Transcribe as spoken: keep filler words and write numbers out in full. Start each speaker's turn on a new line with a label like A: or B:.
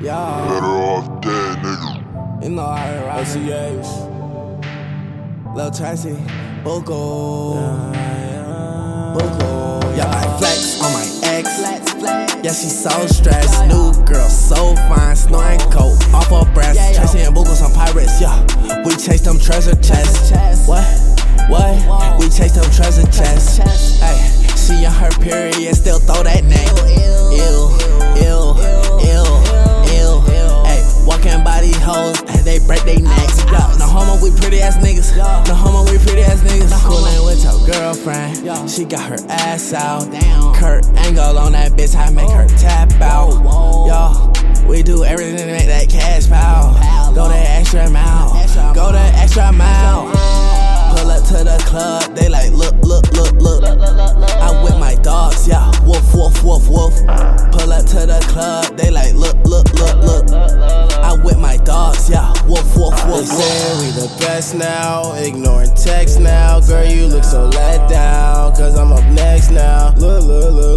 A: Yeah.
B: Better off dead, nigga.
A: You know I heard
C: O C H.
A: Lil Tracy, Boko, Boko. Yeah, I flex on my ex. Yeah, she so stressed. New girl, so fine. Snoring coat off her breast. Tracy and Boko, some pirates. Yeah, we chase them treasure chests. What? What? We chase them treasure chests. Hey, she on her period, still throw that neck. Ew, ew, ew, ew. Hey, walking by these hoes, they break they necks. Yeah, no homo, we pretty ass niggas. No homo, we pretty ass niggas. Coolin' with your girlfriend, she got her ass out. Kurt Angle on that bitch, I make her tap out. Yo, we do everything to make that cash pile. Go the extra mile, go the extra mile. Pull up to the club, they like look, look, look, look. I with my dogs, yeah, woof, woof, woof, woof. Pull up to the club, they like look, look, look, look. I with my dogs, yeah, woof, woof, woof.
C: They say we the best now, ignoring text now. Girl, you look so let down, cause I'm up next now. Look, look, look.